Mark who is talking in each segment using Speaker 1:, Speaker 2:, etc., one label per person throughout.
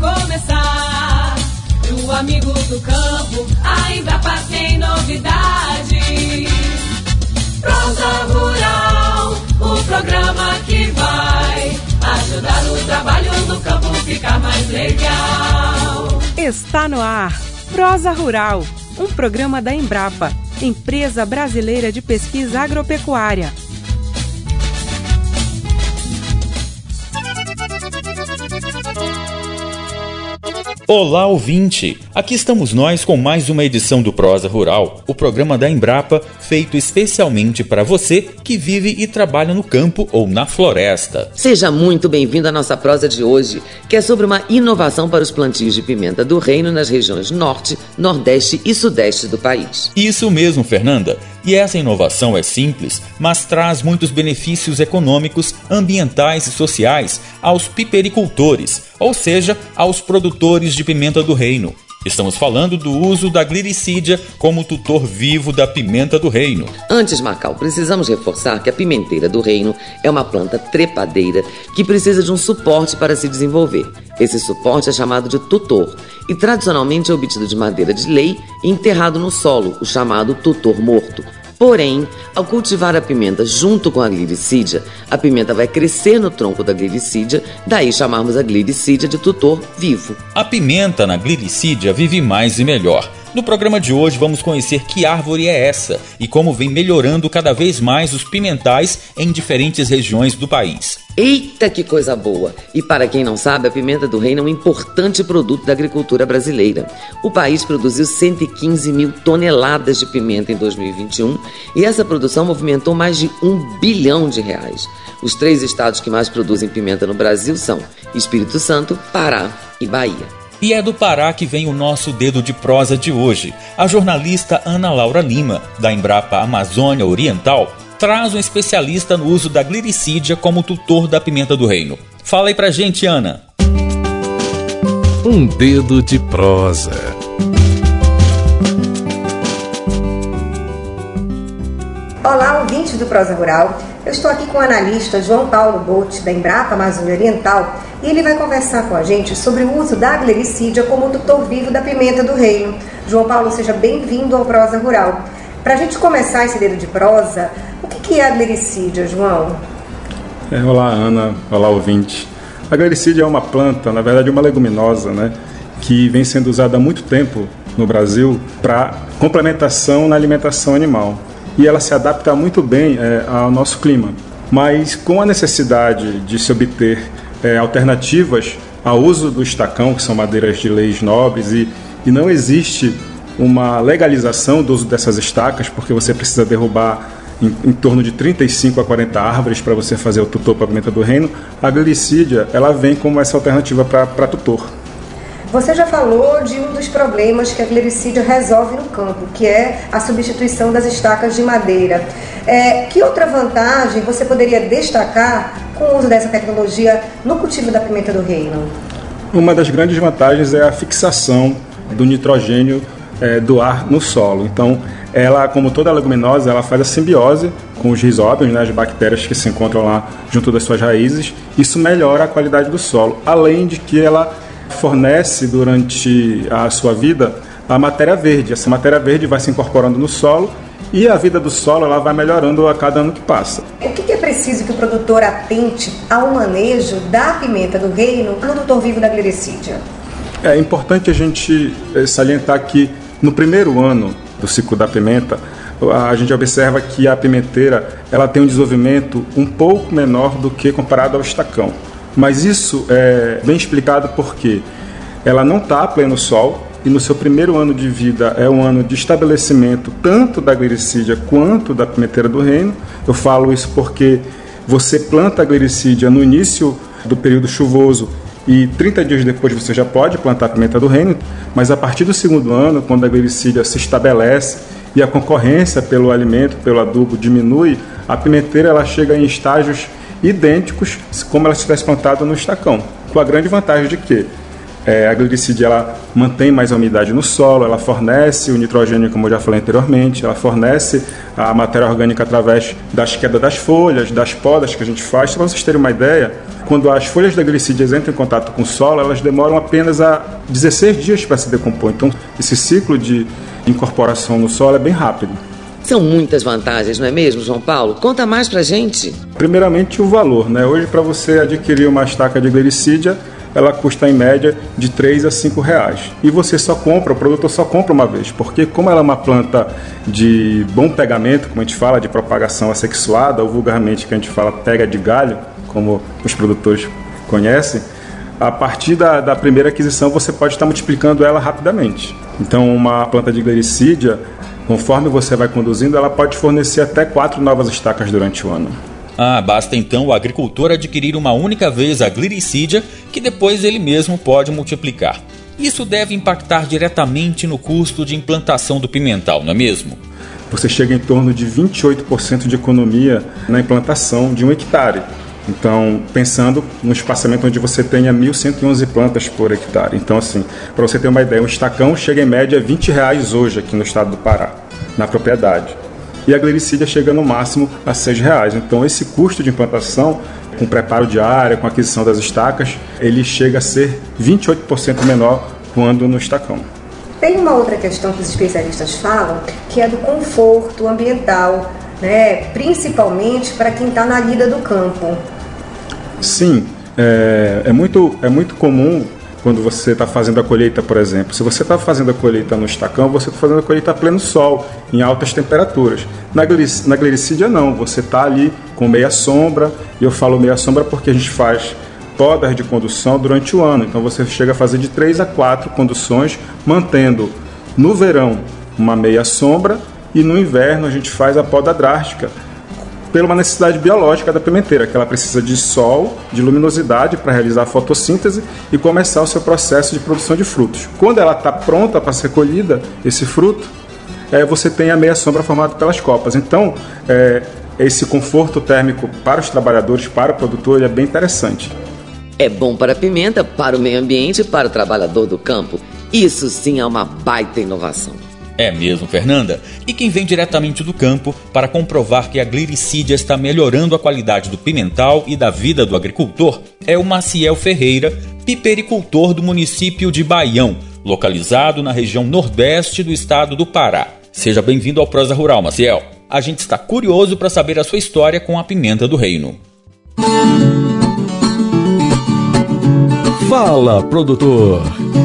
Speaker 1: começar. Pro amigo do campo, a Embrapa tem novidade. Prosa Rural, o programa que vai ajudar o trabalho no campo ficar mais legal.
Speaker 2: Está no ar, Prosa Rural, um programa da Embrapa, Empresa Brasileira de Pesquisa Agropecuária.
Speaker 3: Olá, ouvinte! Aqui estamos nós com mais uma edição do Prosa Rural, o programa da Embrapa feito especialmente para você que vive e trabalha no campo ou na floresta.
Speaker 4: Seja muito bem-vindo à nossa prosa de hoje, que é sobre uma inovação para os plantios de pimenta do reino nas regiões Norte, Nordeste e Sudeste do país.
Speaker 3: Isso mesmo, Fernanda! E essa inovação é simples, mas traz muitos benefícios econômicos, ambientais e sociais aos pipericultores, ou seja, aos produtores de pimenta do reino. Estamos falando do uso da gliricídia como tutor vivo da pimenta do reino.
Speaker 4: Antes, Macau, precisamos reforçar que a pimenteira do reino é uma planta trepadeira que precisa de um suporte para se desenvolver. Esse suporte é chamado de tutor e tradicionalmente é obtido de madeira de lei e enterrado no solo, o chamado tutor morto. Porém, ao cultivar a pimenta junto com a gliricídia, a pimenta vai crescer no tronco da gliricídia, daí chamarmos a gliricídia de tutor vivo.
Speaker 3: A pimenta na gliricídia vive mais e melhor. No programa de hoje vamos conhecer que árvore é essa e como vem melhorando cada vez mais os pimentais em diferentes regiões do país.
Speaker 4: Eita, que coisa boa! E para quem não sabe, a pimenta do reino é um importante produto da agricultura brasileira. O país produziu 115 mil toneladas de pimenta em 2021 e essa produção movimentou mais de R$1 bilhão. Os 3 estados que mais produzem pimenta no Brasil são Espírito Santo, Pará e Bahia.
Speaker 3: E é do Pará que vem o nosso dedo de prosa de hoje. A jornalista Ana Laura Lima, da Embrapa Amazônia Oriental, traz um especialista no uso da gliricídia como tutor da pimenta do reino. Fala aí pra gente, Ana.
Speaker 5: Um dedo de prosa.
Speaker 6: Olá, ouvintes do Prosa Rural. Eu estou aqui com o analista João Paulo Botti, da Embrapa Amazônia Oriental, e ele vai conversar com a gente sobre o uso da gliricídia como tutor vivo da pimenta do reino. João Paulo, seja bem-vindo ao Prosa Rural. Para a gente começar esse dedo de prosa, o que é a gliricídia, João?
Speaker 7: Olá, Ana. Olá, ouvinte. A gliricídia é uma planta, na verdade uma leguminosa, que vem sendo usada há muito tempo no Brasil para complementação na alimentação animal. E ela se adapta muito bem ao nosso clima. Mas com a necessidade de se obter alternativas ao uso do estacão, que são madeiras de leis nobres, e não existe uma legalização do uso dessas estacas, porque você precisa derrubar em torno de 35 a 40 árvores para você fazer o tutor para a pimenta do reino. A gliricídia, ela vem como essa alternativa para tutor.
Speaker 6: Você já falou de um dos problemas que a gliricídia resolve no campo, que é a substituição das estacas de madeira. Que outra vantagem você poderia destacar com o uso dessa tecnologia no cultivo da pimenta do reino?
Speaker 7: Uma das grandes vantagens é a fixação do nitrogênio do ar no solo. Então, ela, como toda leguminosa, ela faz a simbiose com os rizóbios, as bactérias que se encontram lá junto das suas raízes. Isso melhora a qualidade do solo, além de que ela fornece durante a sua vida a matéria verde. Essa matéria verde vai se incorporando no solo e a vida do solo ela vai melhorando a cada ano que passa.
Speaker 6: O que é preciso que o produtor atente ao manejo da pimenta do reino no tutor vivo da gliricídia?
Speaker 7: É importante a gente salientar que no primeiro ano do ciclo da pimenta, a gente observa que a pimenteira ela tem um desenvolvimento um pouco menor do que comparado ao estacão. Mas isso é bem explicado porque ela não está a pleno sol e no seu primeiro ano de vida é um ano de estabelecimento tanto da gliricídia quanto da pimenteira do reino. Eu falo isso porque você planta a gliricídia no início do período chuvoso e 30 dias depois você já pode plantar a pimenta do reino, mas a partir do segundo ano, quando a gliricídia se estabelece e a concorrência pelo alimento, pelo adubo diminui, a pimenteira ela chega em estágios idênticos como ela estivesse plantada no estacão, com a grande vantagem de que a gliricídia ela mantém mais a umidade no solo, ela fornece o nitrogênio, como eu já falei anteriormente, ela fornece a matéria orgânica através das quedas das folhas, das podas que a gente faz. Para vocês terem uma ideia, quando as folhas da glicídia entram em contato com o solo, elas demoram apenas 16 dias para se decompor. Então, esse ciclo de incorporação no solo é bem rápido.
Speaker 4: São muitas vantagens, não é mesmo, João Paulo? Conta mais pra gente.
Speaker 7: Primeiramente, o valor, né? Hoje, para você adquirir uma estaca de glericídia, ela custa em média de R$3 a R$5. E você o produtor só compra uma vez, porque como ela é uma planta de bom pegamento, como a gente fala, de propagação assexuada, ou vulgarmente que a gente fala pega de galho, como os produtores conhecem, a partir da primeira aquisição você pode estar multiplicando ela rapidamente. Então, uma planta de glericídia, conforme você vai conduzindo, ela pode fornecer até 4 novas estacas durante o ano.
Speaker 3: Basta então o agricultor adquirir uma única vez a glericídia, que depois ele mesmo pode multiplicar. Isso deve impactar diretamente no custo de implantação do pimental, não é mesmo?
Speaker 7: Você chega em torno de 28% de economia na implantação de 1 hectare. Então, pensando no espaçamento onde você tenha 1.111 plantas por hectare. Então, assim, para você ter uma ideia, um estacão chega em média a R$20 hoje aqui no estado do Pará, na propriedade. E a glericídia chega no máximo a R$6. Então, esse custo de implantação, com preparo de área, com aquisição das estacas, ele chega a ser 28% menor quando no estacão.
Speaker 6: Tem uma outra questão que os especialistas falam, que é do conforto ambiental, né? Principalmente para quem está na lida do campo.
Speaker 7: Sim, é muito comum quando você está fazendo a colheita, por exemplo. Se você está fazendo a colheita no estacão, você está fazendo a colheita a pleno sol, em altas temperaturas. Na glericídia não, você está ali com meia sombra, e eu falo meia sombra porque a gente faz podas de condução durante o ano. Então você chega a fazer de 3 a 4 conduções, mantendo no verão uma meia sombra, e no inverno a gente faz a poda drástica, pela uma necessidade biológica da pimenteira, que ela precisa de sol, de luminosidade para realizar a fotossíntese e começar o seu processo de produção de frutos. Quando ela está pronta para ser colhida, esse fruto, você tem a meia sombra formada pelas copas. Então, esse conforto térmico para os trabalhadores, para o produtor, ele é bem interessante.
Speaker 4: É bom para a pimenta, para o meio ambiente e para o trabalhador do campo. Isso sim é uma baita inovação.
Speaker 3: É mesmo, Fernanda. E quem vem diretamente do campo para comprovar que a glericídia está melhorando a qualidade do pimental e da vida do agricultor é o Maciel Ferreira, pipericultor do município de Baião, localizado na região nordeste do estado do Pará. Seja bem-vindo ao Prosa Rural, Maciel. A gente está curioso para saber a sua história com a pimenta do reino.
Speaker 5: Fala, produtor!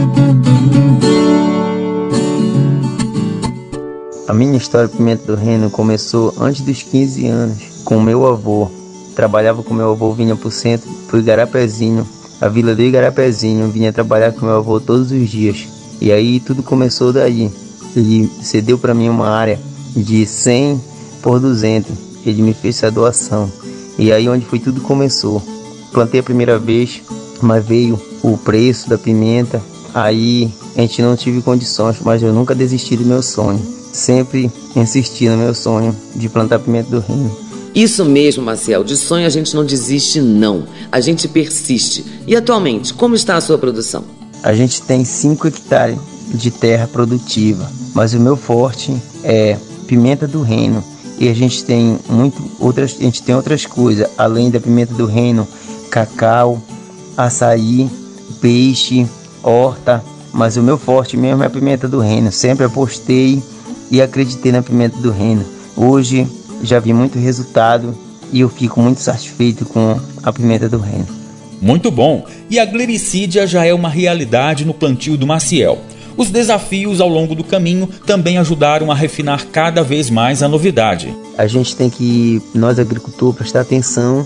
Speaker 8: A minha história de pimenta do reino começou antes dos 15 anos, com meu avô. Trabalhava com meu avô, vinha pro centro, pro Igarapezinho, a vila do Igarapezinho, vinha trabalhar com meu avô todos os dias. E aí tudo começou daí. Ele cedeu para mim uma área de 100 por 200, ele me fez essa doação. E aí onde foi tudo começou. Plantei a primeira vez, mas veio o preço da pimenta, aí a gente não tive condições, mas eu nunca desisti do meu sonho. Sempre insisti no meu sonho de plantar pimenta do reino.
Speaker 4: Isso mesmo, Maciel. De sonho a gente não desiste, não. A gente persiste. E atualmente, como está a sua produção?
Speaker 8: A gente tem 5 hectares de terra produtiva, mas o meu forte é pimenta do reino. E a gente tem outras coisas, além da pimenta do reino, cacau, açaí, peixe, horta. Mas o meu forte mesmo é a pimenta do reino. Sempre apostei e acreditei na pimenta do reino. Hoje já vi muito resultado e eu fico muito satisfeito com a pimenta do reino.
Speaker 3: Muito bom! E a glericídia já é uma realidade no plantio do Maciel. Os desafios ao longo do caminho também ajudaram a refinar cada vez mais a novidade.
Speaker 8: A gente tem que, nós agricultores, prestar atenção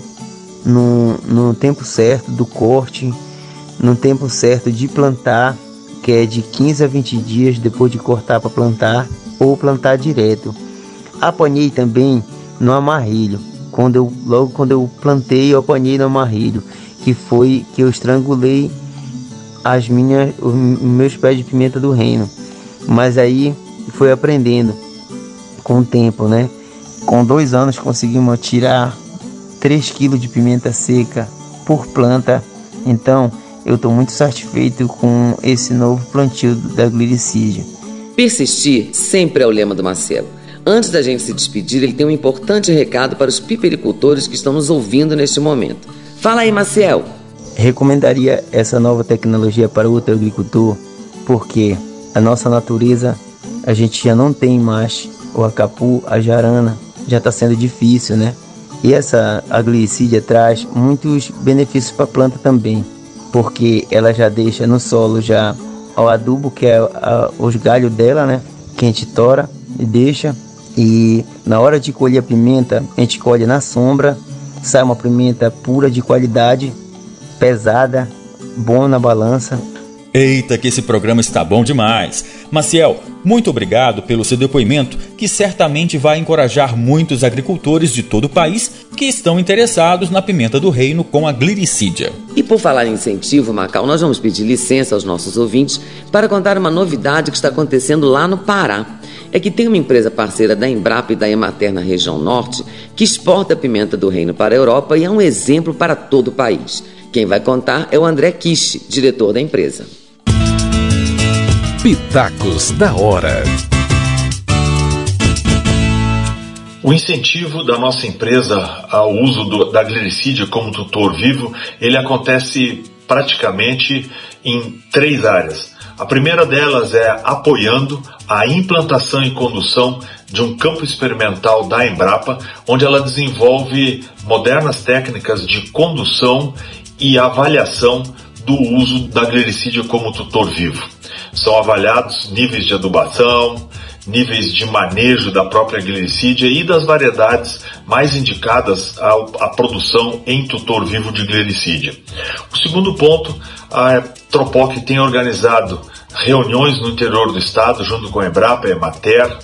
Speaker 8: no tempo certo do corte, no tempo certo de plantar, que é de 15 a 20 dias depois de cortar para plantar, ou plantar direto. Apanhei também no amarrilho. Logo quando eu plantei, eu apanhei no amarrilho, que foi que eu estrangulei os meus pés de pimenta do reino. Mas aí foi aprendendo com o tempo, né? Com 2 anos conseguimos tirar 3 kg de pimenta seca por planta. Então eu estou muito satisfeito com esse novo plantio da glericídia.
Speaker 4: Persistir sempre é o lema do Marcelo. Antes da gente se despedir, ele tem um importante recado para os pipericultores que estão nos ouvindo neste momento. Fala aí, Maciel.
Speaker 8: Recomendaria essa nova tecnologia para o agricultor, porque a nossa natureza, a gente já não tem mais o acapu, a jarana, já está sendo difícil, né? E essa agliricídia traz muitos benefícios para a planta também, porque ela já deixa no solo já o adubo, que é os galhos dela, né? Que a gente tora e deixa. E na hora de colher a pimenta, a gente colhe na sombra, sai uma pimenta pura de qualidade, pesada, bom na balança.
Speaker 3: Eita, que esse programa está bom demais! Maciel, muito obrigado pelo seu depoimento, que certamente vai encorajar muitos agricultores de todo o país que estão interessados na pimenta do reino com a gliricídia.
Speaker 4: E por falar em incentivo, Macau, nós vamos pedir licença aos nossos ouvintes para contar uma novidade que está acontecendo lá no Pará. É que tem uma empresa parceira da Embrapa e da Emater na região norte que exporta a pimenta do reino para a Europa e é um exemplo para todo o país. Quem vai contar é o André Kish, diretor da empresa.
Speaker 5: Pitacos da Hora.
Speaker 9: O incentivo da nossa empresa ao uso da gliricídia como tutor vivo, ele acontece praticamente em 3 áreas. A primeira delas é apoiando a implantação e condução de um campo experimental da Embrapa, onde ela desenvolve modernas técnicas de condução e avaliação do uso da gliricídia como tutor vivo. São avaliados níveis de adubação, níveis de manejo da própria gliricídia e das variedades mais indicadas à produção em tutor vivo de gliricídia. O segundo ponto, a Tropoc tem organizado reuniões no interior do estado, junto com a Embrapa e a Emater,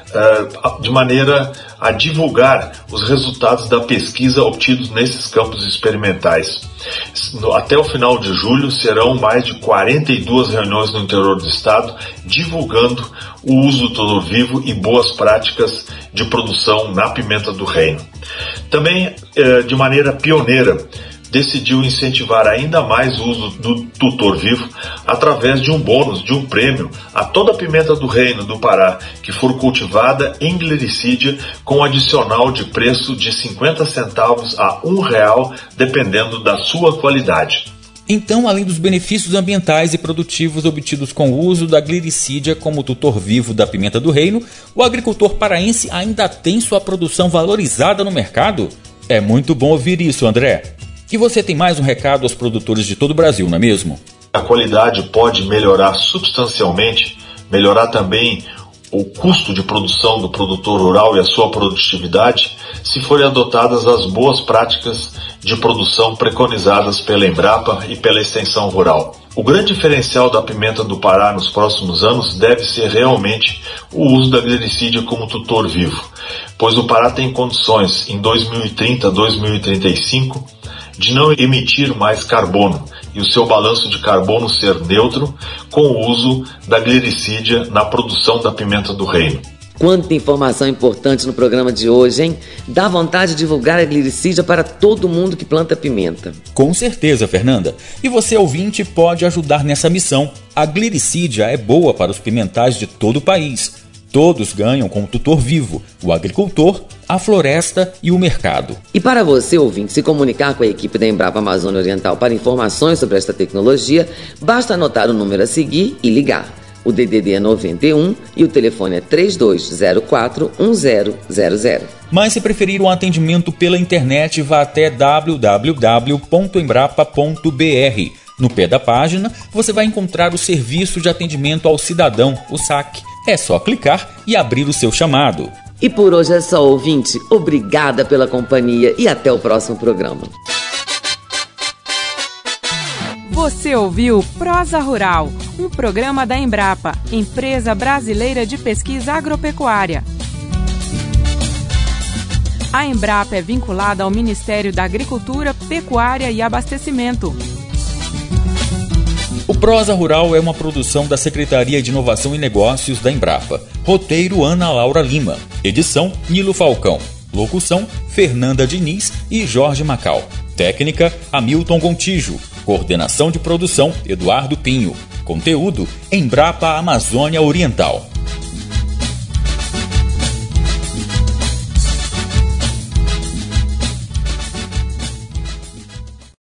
Speaker 9: de maneira a divulgar os resultados da pesquisa obtidos nesses campos experimentais. Até o final de julho serão mais de 42 reuniões no interior do estado, divulgando o uso do tutor vivo e boas práticas de produção na pimenta do reino. Também, de maneira pioneira, decidiu incentivar ainda mais o uso do tutor vivo através de um bônus, de um prêmio a toda a pimenta do reino do Pará que for cultivada em gliricídia, com adicional de preço de 50 centavos a R$1, dependendo da sua qualidade.
Speaker 3: Então, além dos benefícios ambientais e produtivos obtidos com o uso da gliricídia como tutor vivo da pimenta do reino, o agricultor paraense ainda tem sua produção valorizada no mercado? É muito bom ouvir isso, André. E você tem mais um recado aos produtores de todo o Brasil, não é mesmo?
Speaker 9: A qualidade pode melhorar substancialmente, melhorar também o custo de produção do produtor rural e a sua produtividade, se forem adotadas as boas práticas de produção preconizadas pela Embrapa e pela extensão rural. O grande diferencial da pimenta do Pará nos próximos anos deve ser realmente o uso da gliricídia como tutor vivo, pois o Pará tem condições, em 2030, 2035, de não emitir mais carbono e o seu balanço de carbono ser neutro com o uso da gliricídia na produção da pimenta do reino.
Speaker 4: Quanta informação importante no programa de hoje, hein? Dá vontade de divulgar a gliricídia para todo mundo que planta pimenta.
Speaker 3: Com certeza, Fernanda. E você, ouvinte, pode ajudar nessa missão. A gliricídia é boa para os pimentais de todo o país. Todos ganham com o tutor vivo, o agricultor, a floresta e o mercado.
Speaker 4: E para você, ouvinte, se comunicar com a equipe da Embrapa Amazônia Oriental para informações sobre esta tecnologia, basta anotar o número a seguir e ligar. O DDD é 91 e o telefone é 3204-1000.
Speaker 3: Mas se preferir um atendimento pela internet, vá até www.embrapa.br. No pé da página, você vai encontrar o Serviço de Atendimento ao Cidadão, o SAC. É só clicar e abrir o seu chamado.
Speaker 4: E por hoje é só, ouvinte. Obrigada pela companhia e até o próximo programa.
Speaker 2: Você ouviu Prosa Rural, um programa da Embrapa, Empresa Brasileira de Pesquisa Agropecuária. A Embrapa é vinculada ao Ministério da Agricultura, Pecuária e Abastecimento.
Speaker 3: O Prosa Rural é uma produção da Secretaria de Inovação e Negócios da Embrapa. Roteiro Ana Laura Lima. Edição Nilo Falcão. Locução Fernanda Diniz e Jorge Macau. Técnica Hamilton Gontijo. Coordenação de produção Eduardo Pinho. Conteúdo Embrapa Amazônia Oriental.